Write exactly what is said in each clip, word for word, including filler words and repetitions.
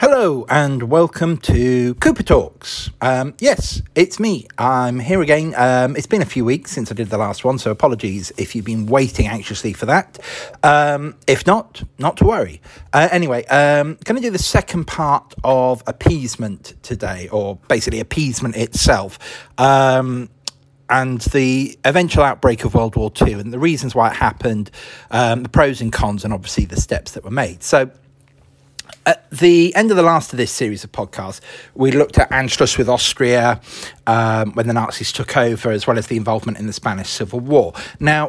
Hello and welcome to Cooper Talks. Um, yes, it's me. I'm here again. Um, it's been a few weeks since I did the last one, so apologies if you've been waiting anxiously for that. Um, if not, not to worry. Uh, anyway, um, going to do the second part of appeasement today, or basically appeasement itself. Um, and the eventual outbreak of World War Two and the reasons why it happened, um, the pros and cons, and obviously the steps that were made. So, at the end of the last of this series of podcasts, we looked at Anschluss with Austria um, when the Nazis took over, as well as the involvement in the Spanish Civil War. Now,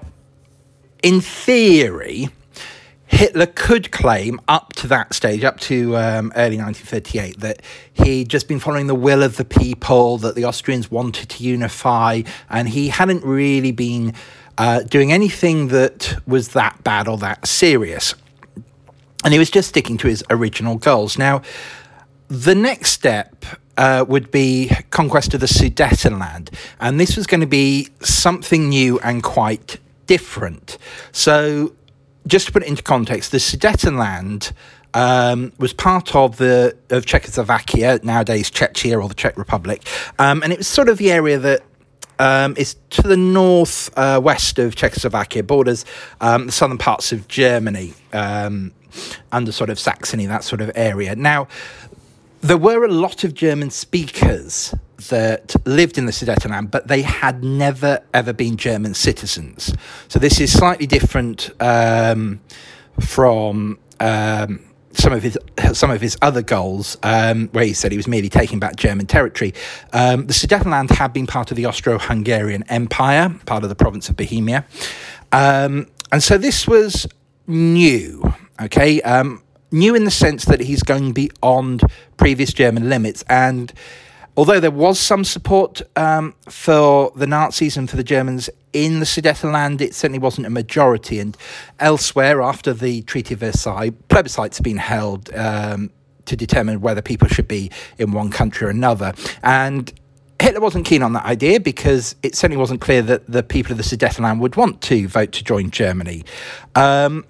in theory, Hitler could claim up to that stage, up to um, early nineteen thirty-eight, that he'd just been following the will of the people, that the Austrians wanted to unify, and he hadn't really been uh, doing anything that was that bad or that serious. And he was just sticking to his original goals. Now, the next step uh, would be conquest of the Sudetenland. And this was going to be something new and quite different. So, just to put it into context, the Sudetenland um, was part of the of Czechoslovakia, nowadays Czechia or the Czech Republic. Um, and it was sort of the area that Um, is to the north uh, west of Czechoslovakia, borders um, the southern parts of Germany, um, under sort of Saxony, that sort of area. Now, there were a lot of German speakers that lived in the Sudetenland, but they had never, ever been German citizens. So this is slightly different um, from Um, some of his some of his other goals, um, where he said he was merely taking back German territory. Um, the Sudetenland had been part of the Austro-Hungarian Empire, part of the province of Bohemia. Um, and so this was new, okay? Um, new in the sense that he's going beyond previous German limits. And although there was some support um, for the Nazis and for the Germans in the Sudetenland, it certainly wasn't a majority. And elsewhere, after the Treaty of Versailles, plebiscites have been held um, to determine whether people should be in one country or another. And Hitler wasn't keen on that idea because it certainly wasn't clear that the people of the Sudetenland would want to vote to join Germany. Um,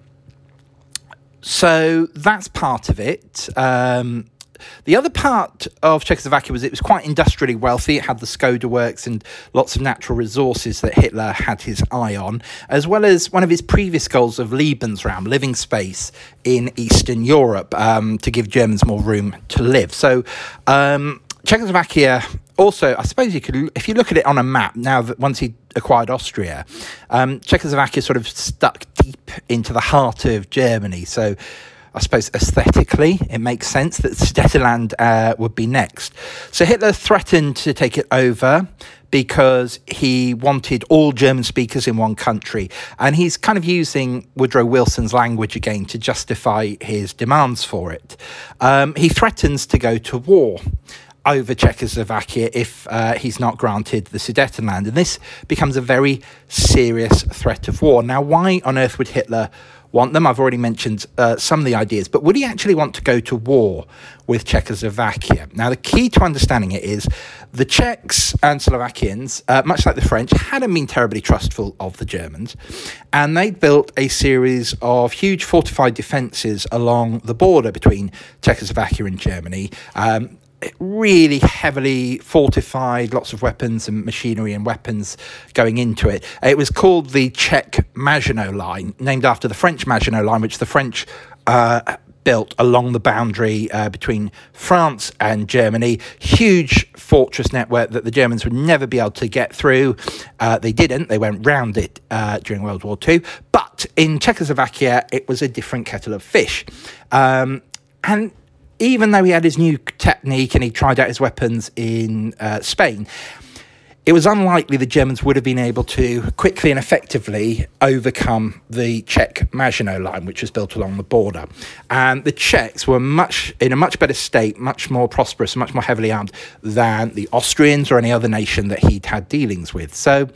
so that's part of it. Um, The other part of Czechoslovakia was it was quite industrially wealthy. It had the Skoda works and lots of natural resources that Hitler had his eye on, as well as one of his previous goals of Lebensraum, living space in Eastern Europe, um, to give Germans more room to live. So um, Czechoslovakia also, I suppose you could, if you look at it on a map, now that once he acquired Austria, um, Czechoslovakia sort of stuck deep into the heart of Germany. So I suppose aesthetically, it makes sense that Sudetenland uh, would be next. So Hitler threatened to take it over because he wanted all German speakers in one country. And he's kind of using Woodrow Wilson's language again to justify his demands for it. Um, he threatens to go to war over Czechoslovakia if uh, he's not granted the Sudetenland. And this becomes a very serious threat of war. Now, why on earth would Hitler want them? I've already mentioned uh, some of the ideas, but would he actually want to go to war with Czechoslovakia? Now, the key to understanding it is the Czechs and Slovakians, uh, much like the French, hadn't been terribly trustful of the Germans, and they built a series of huge fortified defences along the border between Czechoslovakia and Germany. Um, really heavily fortified, lots of weapons and machinery and weapons going into it. It was called the Czech Maginot Line, named after the French Maginot Line, which the French uh, built along the boundary uh, between France and Germany. Huge fortress network that the Germans would never be able to get through. Uh, they didn't. They went round it uh, during World War Two. But in Czechoslovakia, it was a different kettle of fish. Um, and even though he had his new technique and he tried out his weapons in uh, Spain, it was unlikely the Germans would have been able to quickly and effectively overcome the Czech Maginot Line, which was built along the border. And the Czechs were much in a much better state, much more prosperous, much more heavily armed than the Austrians or any other nation that he'd had dealings with. So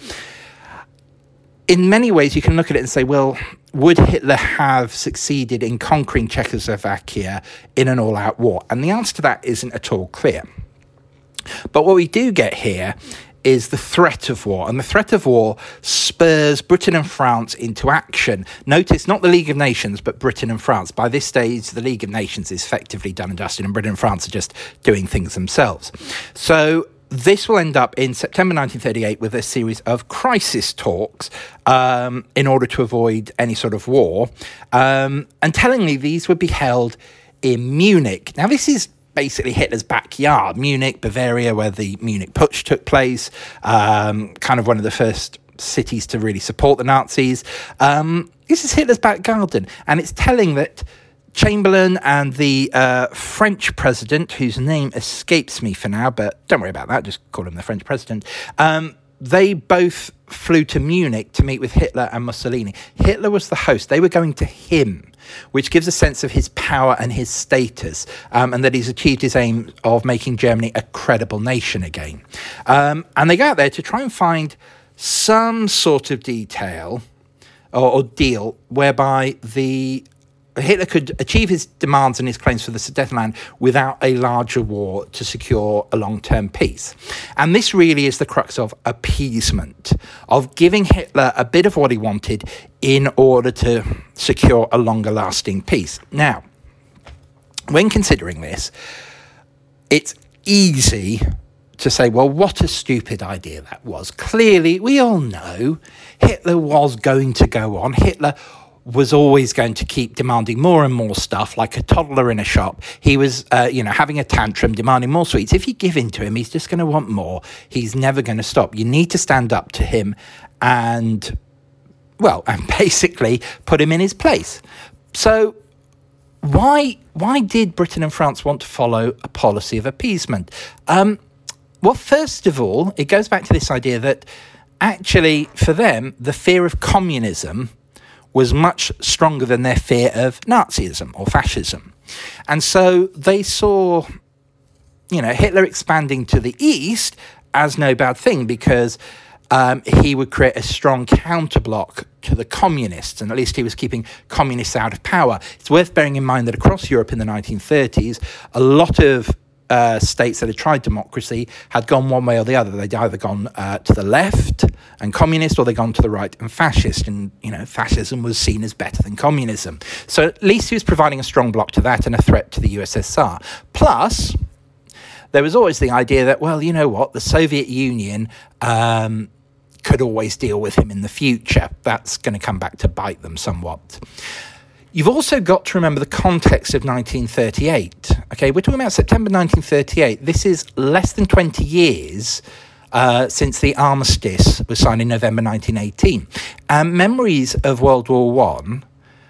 in many ways, you can look at it and say, well, would Hitler have succeeded in conquering Czechoslovakia in an all-out war? And the answer to that isn't at all clear. But what we do get here is the threat of war. And the threat of war spurs Britain and France into action. Notice, not the League of Nations, but Britain and France. By this stage, the League of Nations is effectively done and dusted, and Britain and France are just doing things themselves. So this will end up in September nineteen thirty-eight with a series of crisis talks um, in order to avoid any sort of war. Um, and tellingly, these would be held in Munich. Now, this is basically Hitler's backyard. Munich, Bavaria, where the Munich Putsch took place, um, kind of one of the first cities to really support the Nazis. Um, this is Hitler's back garden, and it's telling that Chamberlain and the uh, French president, whose name escapes me for now, but don't worry about that, just call him the French president, um, they both flew to Munich to meet with Hitler and Mussolini. Hitler was the host. They were going to him, which gives a sense of his power and his status, um, and that he's achieved his aim of making Germany a credible nation again. Um, and they go out there to try and find some sort of detail or, or deal whereby the Hitler could achieve his demands and his claims for the Sudetenland without a larger war to secure a long-term peace. And this really is the crux of appeasement, of giving Hitler a bit of what he wanted in order to secure a longer-lasting peace. Now, when considering this, it's easy to say, well, what a stupid idea that was. Clearly, we all know Hitler was going to go on. Hitler was always going to keep demanding more and more stuff, like a toddler in a shop. He was, uh, you know, having a tantrum, demanding more sweets. If you give in to him, he's just going to want more. He's never going to stop. You need to stand up to him and, well, and basically put him in his place. So why why did Britain and France want to follow a policy of appeasement? Um, well, first of all, it goes back to this idea that actually, for them, the fear of communism was much stronger than their fear of Nazism or fascism. And so they saw, you know, Hitler expanding to the east as no bad thing, because um, he would create a strong counterblock to the communists, and at least he was keeping communists out of power. It's worth bearing in mind that across Europe in the nineteen thirties, a lot of Uh, states that had tried democracy had gone one way or the other. They'd either gone uh, to the left and communist, or they'd gone to the right and fascist. And, you know, fascism was seen as better than communism. So at least he was providing a strong block to that and a threat to the U S S R. Plus, there was always the idea that, well, you know what, the Soviet Union um, could always deal with him in the future. That's going to come back to bite them somewhat. You've also got to remember the context of nineteen thirty-eight. Okay, we're talking about September nineteen thirty-eight. This is less than twenty years uh, since the armistice was signed in November nineteen eighteen. And memories of World War One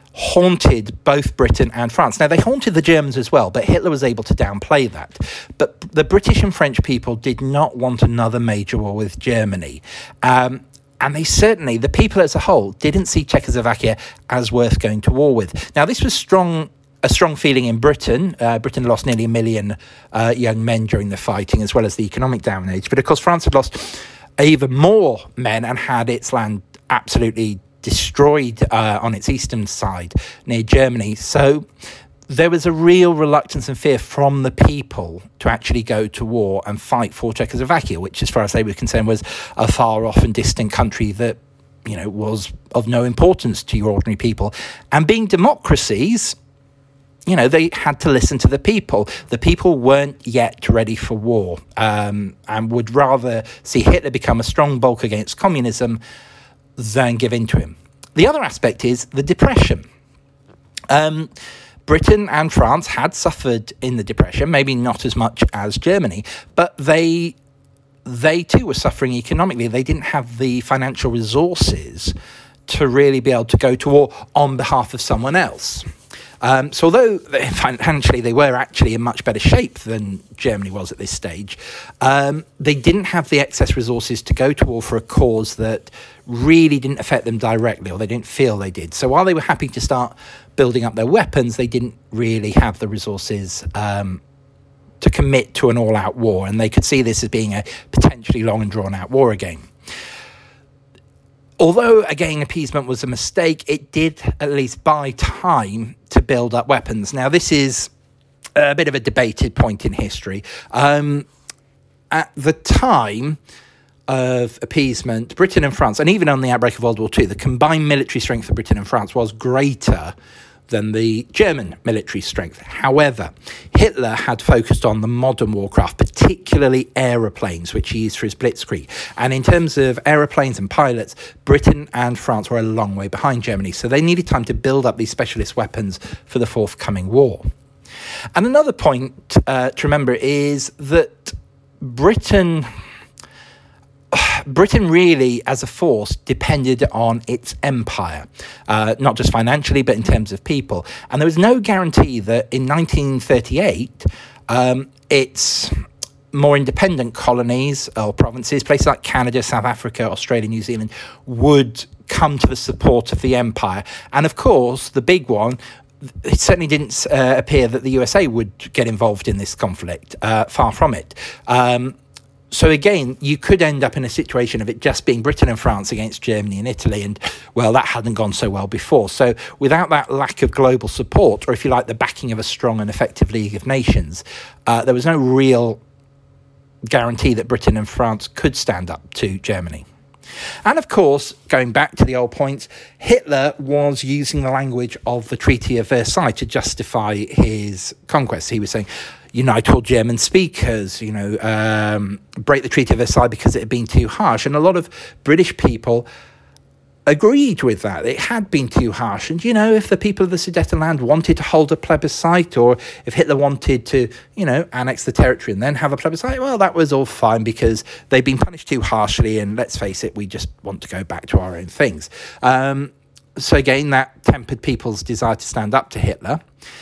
haunted both Britain and France. Now, they haunted the Germans as well, but Hitler was able to downplay that. But the British and French people did not want another major war with Germany. Um, And they certainly, the people as a whole, didn't see Czechoslovakia as worth going to war with. Now, this was strong, a strong feeling in Britain. Uh, Britain lost nearly a million uh, young men during the fighting, as well as the economic damage. But of course, France had lost even more men and had its land absolutely destroyed uh, on its eastern side near Germany. So there was a real reluctance and fear from the people to actually go to war and fight for Czechoslovakia, which, as far as they were concerned, was a far off and distant country that, you know, was of no importance to your ordinary people. And being democracies, you know, they had to listen to the people. The people weren't yet ready for war, um, and would rather see Hitler become a strong bulk against communism than give in to him. The other aspect is the Depression. Um, Britain and France had suffered in the Depression, maybe not as much as Germany, but they they too were suffering economically. They didn't have the financial resources to really be able to go to war on behalf of someone else. Um, so although financially they were actually in much better shape than Germany was at this stage, um, they didn't have the excess resources to go to war for a cause that really didn't affect them directly, or they didn't feel they did. So while they were happy to start building up their weapons, they didn't really have the resources um, to commit to an all-out war, and they could see this as being a potentially long and drawn-out war again. Although, again, appeasement was a mistake, it did at least buy time to build up weapons. Now, this is a bit of a debated point in history. Um, at the time, of appeasement, Britain and France, and even on the outbreak of World War Two, the combined military strength of Britain and France was greater than the German military strength. However, Hitler had focused on the modern warcraft, particularly aeroplanes, which he used for his blitzkrieg. And in terms of aeroplanes and pilots, Britain and France were a long way behind Germany. So they needed time to build up these specialist weapons for the forthcoming war. And another point uh, to remember is that Britain... Britain really, as a force, depended on its empire, uh, not just financially, but in terms of people. And there was no guarantee that in nineteen thirty-eight, um, its more independent colonies or provinces, places like Canada, South Africa, Australia, New Zealand, would come to the support of the empire. And of course, the big one, it certainly didn't uh, appear that the U S A would get involved in this conflict, uh, far from it. Um, So again, you could end up in a situation of it just being Britain and France against Germany and Italy, and, well, that hadn't gone so well before. So without that lack of global support, or if you like, the backing of a strong and effective League of Nations, uh, there was no real guarantee that Britain and France could stand up to Germany. And of course, going back to the old points, Hitler was using the language of the Treaty of Versailles to justify his conquest. He was saying, you know, I told German speakers, you know, um, break the Treaty of Versailles because it had been too harsh. And a lot of British people agreed with that. It had been too harsh. And, you know, if the people of the Sudetenland wanted to hold a plebiscite, or if Hitler wanted to, you know, annex the territory and then have a plebiscite, well, that was all fine because they'd been punished too harshly. And let's face it, we just want to go back to our own things. Um, so again, that tempered people's desire to stand up to Hitler.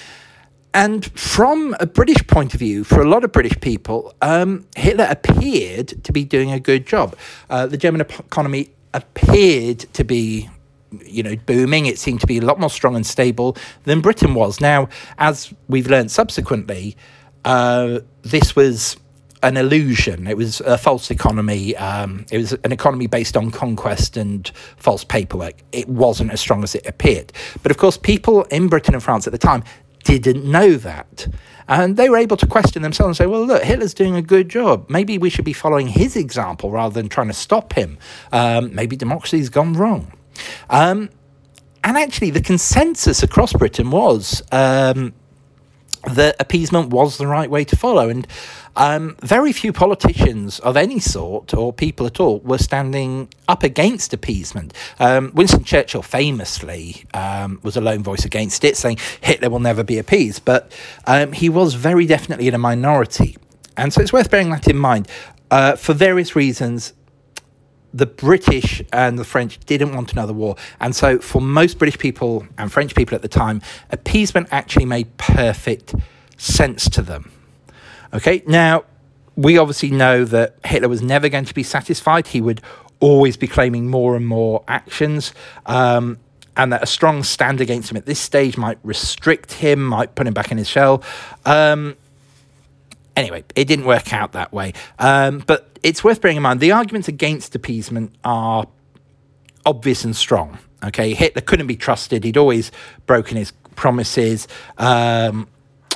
And from a British point of view, for a lot of British people, um, Hitler appeared to be doing a good job. Uh, the German economy appeared to be, you know, booming. It seemed to be a lot more strong and stable than Britain was. Now, as we've learned subsequently, uh, this was an illusion. It was a false economy. Um, it was an economy based on conquest and false paperwork. It wasn't as strong as it appeared. But of course, people in Britain and France at the time didn't know that. And they were able to question themselves and say, well, look, Hitler's doing a good job. Maybe we should be following his example rather than trying to stop him. Um, maybe democracy's gone wrong. Um, and actually, the consensus across Britain was um, that appeasement was the right way to follow. And um, very few politicians of any sort, or people at all, were standing up against appeasement. Um, Winston Churchill famously um, was a lone voice against it, saying Hitler will never be appeased. But um, he was very definitely in a minority. And so it's worth bearing that in mind. Uh, for various reasons, the British and the French didn't want another war. And so for most British people and French people at the time, appeasement actually made perfect sense to them. Okay, now, we obviously know that Hitler was never going to be satisfied. He would always be claiming more and more actions, um, and that a strong stand against him at this stage might restrict him, might put him back in his shell. Um, anyway, it didn't work out that way. Um, but it's worth bearing in mind, the arguments against appeasement are obvious and strong. Okay, Hitler couldn't be trusted. He'd always broken his promises. Um,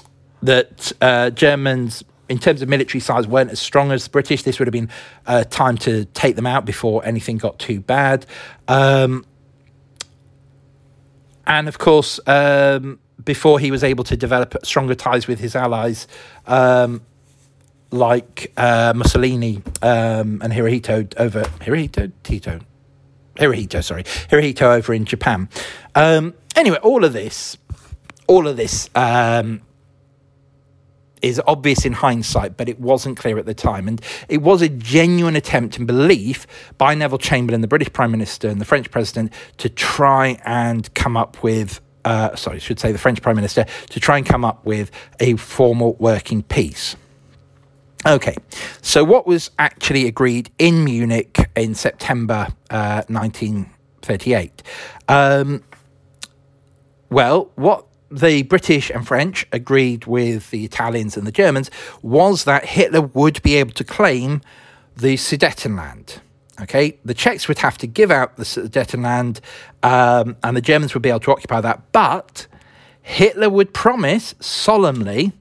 that uh, Germans, in terms of military size, weren't as strong as the British. This would have been uh, time to take them out before anything got too bad. Um, and of course, um, before he was able to develop stronger ties with his allies, um, like uh, Mussolini um, and Hirohito over... Hirohito? Tito? Hirohito, sorry. Hirohito over in Japan. Um, anyway, all of this, all of this... Um, is obvious in hindsight, but it wasn't clear at the time. And it was a genuine attempt and belief by Neville Chamberlain, the British Prime Minister, and the French President to try and come up with, uh, sorry, I should say the French Prime Minister, to try and come up with a formal working peace. Okay, so what was actually agreed in Munich in September uh, nineteen thirty-eight? Um, well, what the British and French agreed with the Italians and the Germans was that Hitler would be able to claim the Sudetenland. Okay, the Czechs would have to give out the Sudetenland, um, and the Germans would be able to occupy that. But Hitler would promise solemnly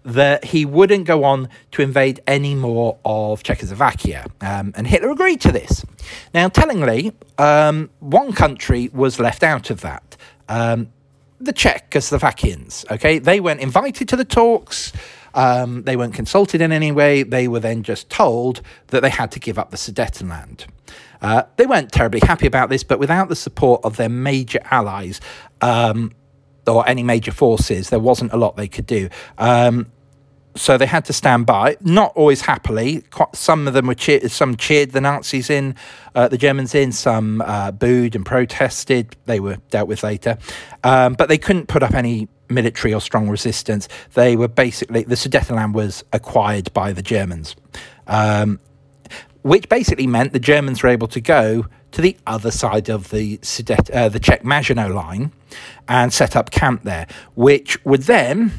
that he wouldn't go on to invade any more of Czechoslovakia. Um, and Hitler agreed to this. Now, tellingly, um, one country was left out of that. Um, the Czechoslovakians, okay? They weren't invited to the talks. Um, they weren't consulted in any way. They were then just told that they had to give up the Sudetenland. Uh, they weren't terribly happy about this, but without the support of their major allies um, or any major forces, there wasn't a lot they could do. Um, so they had to stand by, not always happily. Quite, some of them were cheered, some cheered the Nazis in, uh, the Germans in, some uh, booed and protested. They were dealt with later. Um, but they couldn't put up any military or strong resistance. They were basically, the Sudetenland was acquired by the Germans, um, which basically meant the Germans were able to go to the other side of the Sudet, uh, the Czech-Maginot Line and set up camp there, which would then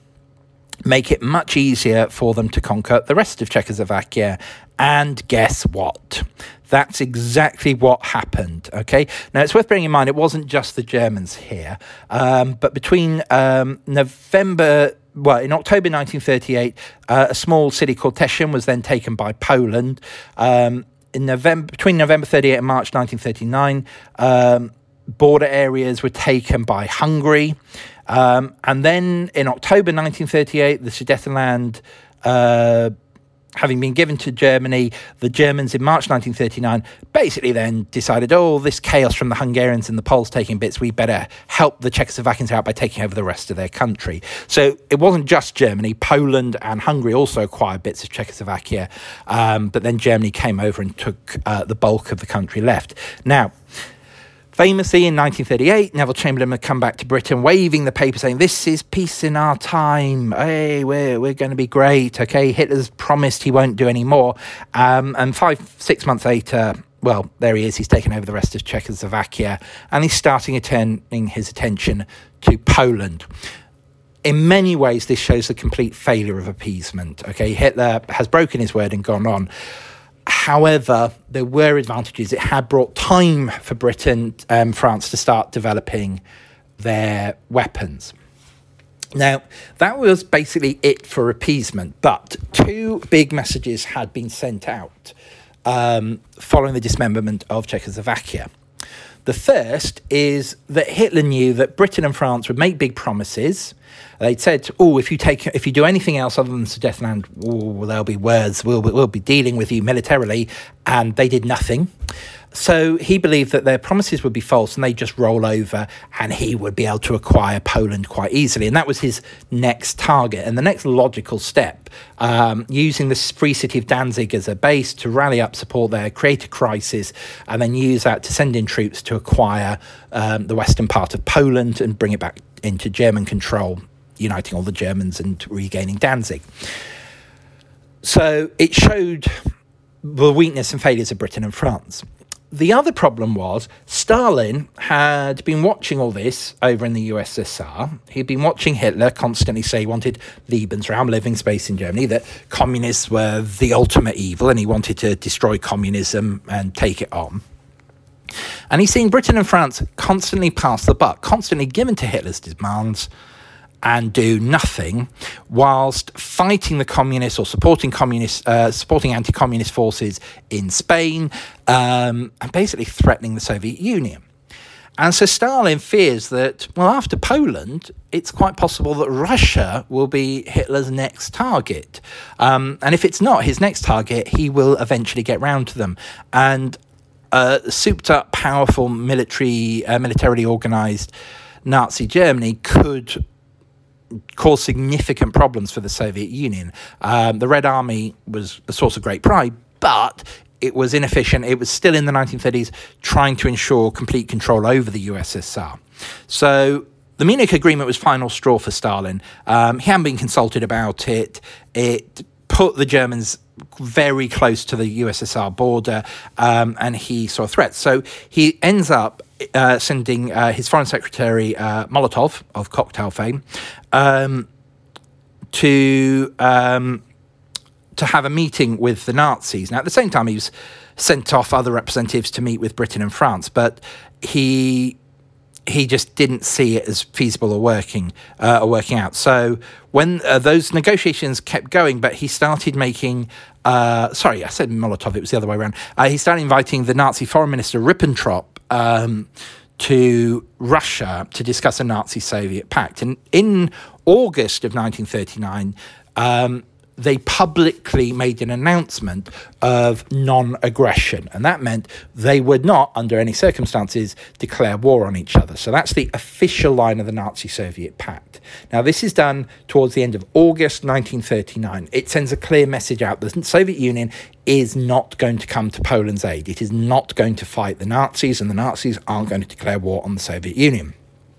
make it much easier for them to conquer the rest of Czechoslovakia. And guess what? That's exactly what happened, okay? Now, it's worth bearing in mind, it wasn't just the Germans here, um, but between um, November... Well, in October nineteen thirty-eight, uh, a small city called Teschen was then taken by Poland. Um, in November, between November thirty-eight and March nineteen thirty-nine, um, border areas were taken by Hungary. Um, and then in October nineteen thirty-eight, the Sudetenland, uh, having been given to Germany, the Germans in March nineteen thirty-nine basically then decided, oh, this chaos from the Hungarians and the Poles taking bits, we better help the Czechoslovakians out by taking over the rest of their country. So it wasn't just Germany. Poland and Hungary also acquired bits of Czechoslovakia, um, but then Germany came over and took uh, the bulk of the country left. Now, famously, in nineteen thirty-eight, Neville Chamberlain had come back to Britain waving the paper saying, this is peace in our time. Hey, we're, we're going to be great. Okay, Hitler's promised he won't do any more. Um, and five, six months later, well, there he is. He's taken over the rest of Czechoslovakia and he's starting turning his attention to Poland. In many ways, this shows the complete failure of appeasement. Okay, Hitler has broken his word and gone on. However, there were advantages. It had brought time for Britain and um, France to start developing their weapons. Now, that was basically it for appeasement, but two big messages had been sent out um, following the dismemberment of Czechoslovakia. The first is that Hitler knew that Britain and France would make big promises. They'd said, oh, if you take, if you do anything else other than Sudetenland, oh, there'll be words, we'll, we'll be dealing with you militarily. And they did nothing. So he believed that their promises would be false and they'd just roll over and he would be able to acquire Poland quite easily. And that was his next target. And the next logical step, um, using the free city of Danzig as a base to rally up support there, create a crisis, and then use that to send in troops to acquire um, the western part of Poland and bring it back into German control, uniting all the Germans and regaining Danzig. So it showed the weakness and failures of Britain and France. The other problem was Stalin had been watching all this over in the U S S R. He'd been watching Hitler constantly say he wanted Lebensraum, living space in Germany, that communists were the ultimate evil and he wanted to destroy communism and take it on. And he's seeing Britain and France constantly pass the buck, constantly given to Hitler's demands and do nothing, whilst fighting the communists or supporting communist, uh, supporting anti-communist forces in Spain, um, and basically threatening the Soviet Union. And so Stalin fears that, well, after Poland, it's quite possible that Russia will be Hitler's next target. Um, and if it's not his next target, he will eventually get round to them. And uh, souped-up, powerful, military, uh, militarily organised Nazi Germany could cause significant problems for the Soviet Union. Um, the Red Army was a source of great pride, but it was inefficient. It was still in the nineteen thirties trying to ensure complete control over the U S S R. So the Munich Agreement was final straw for Stalin. Um, he hadn't been consulted about it. It put the Germans very close to the U S S R border, um, and he saw threats. So he ends up uh, sending uh, his Foreign Secretary, uh, Molotov, of cocktail fame, um, to um, to have a meeting with the Nazis. Now, at the same time, he was sent off other representatives to meet with Britain and France, but he he just didn't see it as feasible or working uh, or working out. So when uh, those negotiations kept going, but he started making, uh, sorry, I said Molotov, it was the other way around. Uh, he started inviting the Nazi foreign minister Ribbentrop um, to Russia to discuss a Nazi-Soviet pact. And in August of nineteen thirty-nine, um, they publicly made an announcement of non-aggression. And that meant they would not, under any circumstances, declare war on each other. So that's the official line of the Nazi-Soviet pact. Now, this is done towards the end of August nineteen thirty-nine. It sends a clear message out. The Soviet Union is not going to come to Poland's aid. It is not going to fight the Nazis, and the Nazis aren't going to declare war on the Soviet Union.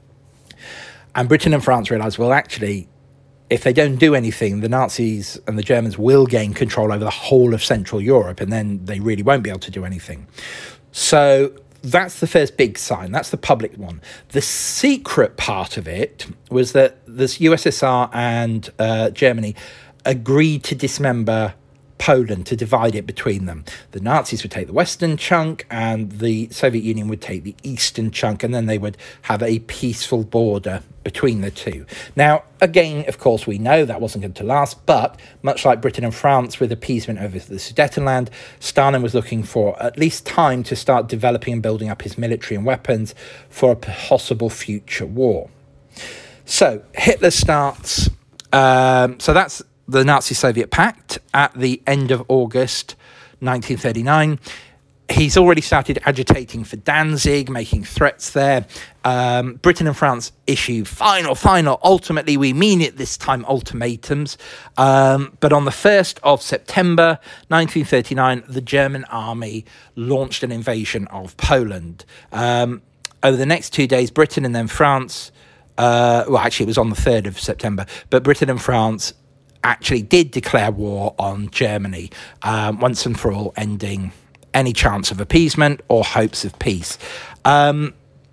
And Britain and France realised, well, actually, if they don't do anything, the Nazis and the Germans will gain control over the whole of Central Europe, and then they really won't be able to do anything. So that's the first big sign. That's the public one. The secret part of it was that the U S S R and uh, Germany agreed to dismember Poland, to divide it between them. The Nazis would take the western chunk and the Soviet Union would take the eastern chunk, and then they would have a peaceful border between the two. Now, again, of course, we know that wasn't going to last, but much like Britain and France with appeasement over the Sudetenland, Stalin was looking for at least time to start developing and building up his military and weapons for a possible future war. So Hitler starts, um, so that's the Nazi-Soviet pact at the end of August nineteen thirty-nine. He's already started agitating for Danzig, making threats there. Um, Britain and France issue final, final, ultimately, we mean it this time, ultimatums. Um, but on the first of September nineteen thirty-nine, the German army launched an invasion of Poland. Um, over the next two days, Britain and then France, uh, well, actually, it was on the third of September, but Britain and France actually did declare war on Germany, um, once and for all, ending any chance of appeasement or hopes of peace. Um,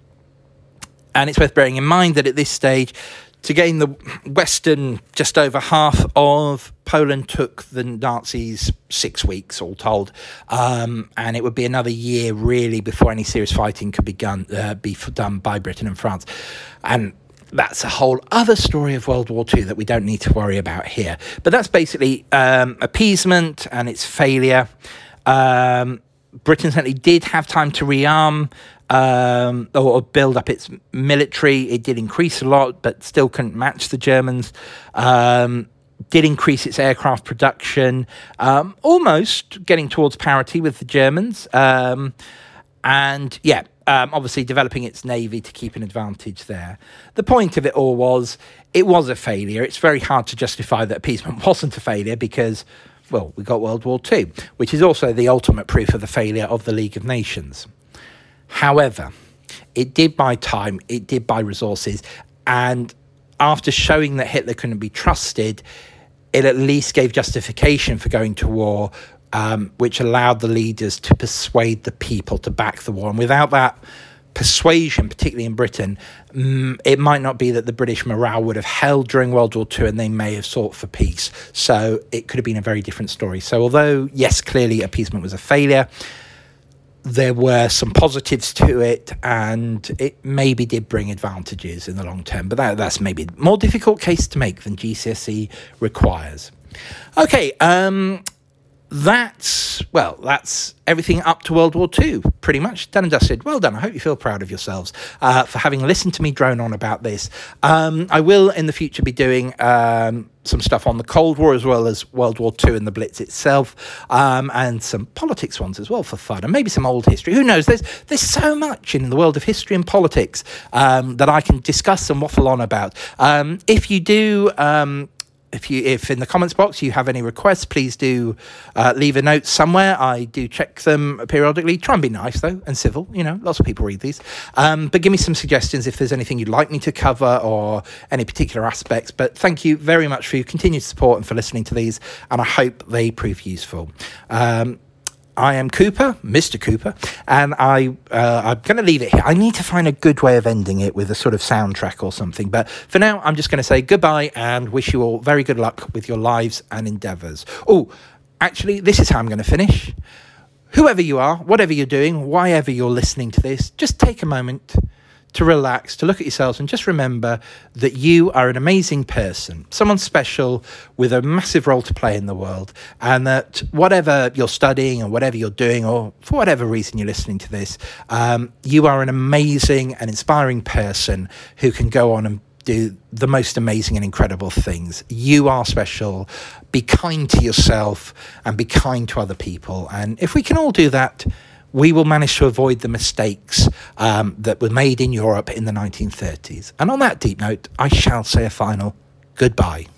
and it's worth bearing in mind that at this stage, to gain the western, just over half of Poland took the Nazis six weeks, all told. Um, and it would be another year, really, before any serious fighting could be done, uh, be done by Britain and France. And that's a whole other story of World War Two that we don't need to worry about here. But that's basically um, appeasement and its failure. Um, Britain certainly did have time to rearm um, or build up its military. It did increase a lot, but still couldn't match the Germans. Um, did increase its aircraft production, um, almost getting towards parity with the Germans. Um, and yeah, Um, obviously developing its navy to keep an advantage there. The point of it all was, it was a failure. It's very hard to justify that appeasement wasn't a failure because, well, we got World War Two, which is also the ultimate proof of the failure of the League of Nations. However, it did buy time, it did buy resources, and after showing that Hitler couldn't be trusted, it at least gave justification for going to war, Um, which allowed the leaders to persuade the people to back the war. And without that persuasion, particularly in Britain, um, it might not be that the British morale would have held during World War Two and they may have sought for peace. So it could have been a very different story. So although, yes, clearly appeasement was a failure, there were some positives to it, and it maybe did bring advantages in the long term. But that, that's maybe a more difficult case to make than G C S E requires. Okay, um... That's, well, that's everything up to World War Two, pretty much. Done and dusted. Well done. I hope you feel proud of yourselves uh, for having listened to me drone on about this. Um, I will, in the future, be doing um, some stuff on the Cold War as well as World War Two and the Blitz itself, um, and some politics ones as well for fun, and maybe some old history. Who knows? There's there's so much in the world of history and politics um, that I can discuss and waffle on about. Um, if you do... Um, If you, if in the comments box you have any requests, please do uh, leave a note somewhere. I do check them periodically. Try and be nice, though, and civil. You know, lots of people read these. Um, but give me some suggestions if there's anything you'd like me to cover or any particular aspects. But thank you very much for your continued support and for listening to these, and I hope they prove useful. Um, I am Cooper, Mister Cooper, and I, uh, I'm going to leave it here. I need to find a good way of ending it with a sort of soundtrack or something. But for now, I'm just going to say goodbye and wish you all very good luck with your lives and endeavours. Oh, actually, this is how I'm going to finish. Whoever you are, whatever you're doing, why ever you're listening to this, just take a moment to relax, to look at yourselves and just remember that you are an amazing person, someone special with a massive role to play in the world, and that whatever you're studying or whatever you're doing, or for whatever reason you're listening to this, um, you are an amazing and inspiring person who can go on and do the most amazing and incredible things. You are special. Be kind to yourself and be kind to other people. And if we can all do that, we will manage to avoid the mistakes um, that were made in Europe in the nineteen thirties. And on that deep note, I shall say a final goodbye.